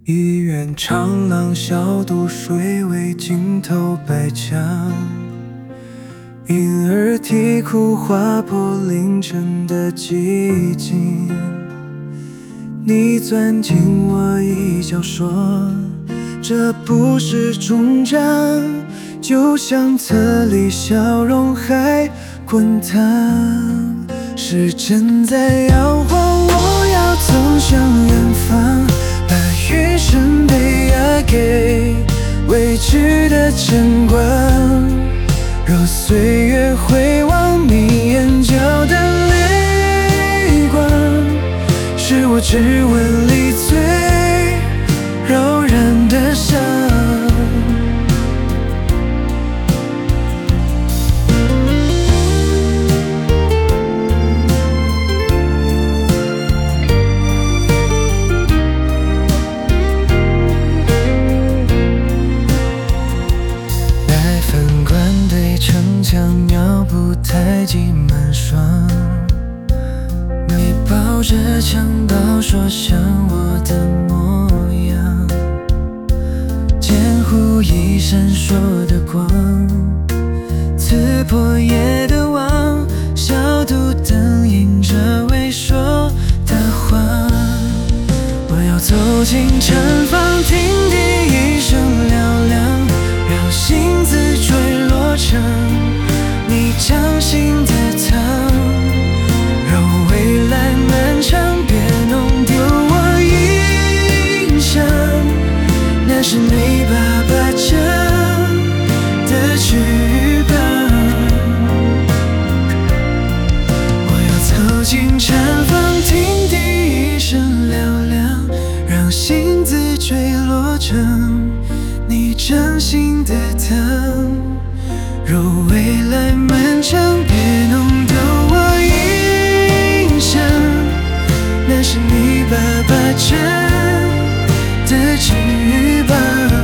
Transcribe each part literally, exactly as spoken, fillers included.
医院长廊小渡水位尽头白墙，婴儿啼哭划破凌晨的寂静。你钻进我衣角说，这不是终章，就像册里笑容还滚烫。时针在摇晃，我要走向远方，把余生被压给未知的晨光。若岁月回望你眼角的泪光，是我指纹里最柔软的伤。奶粉罐对城墙，尿布太挤满霜。你抱着襁褓说像我的模样，监护仪闪烁的光，刺破夜的网，小肚灯映着未说的话。我要走进晨房，听第一声嘹亮，让星子坠落成你掌心的糖。若未来漫长，别弄丢我印象，那是你爸爸讲的剧本。我要走进晨房，听第一声嘹亮，让星子坠落成你掌心的糖。若未来漫长，别弄丢我印象，那是你爸爸讲的剧本。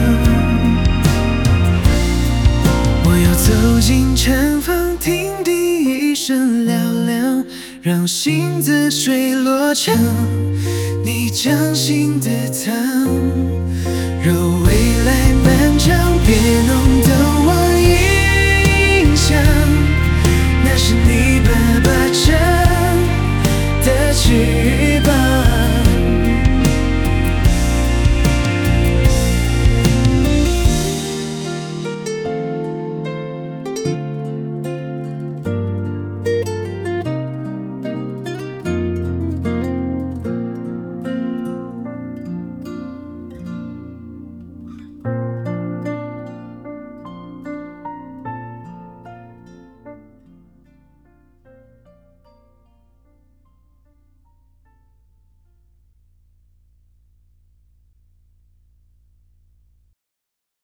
我要走进晨房，听第一声嘹亮，让星子坠落成你掌心的糖。若未来漫长，别弄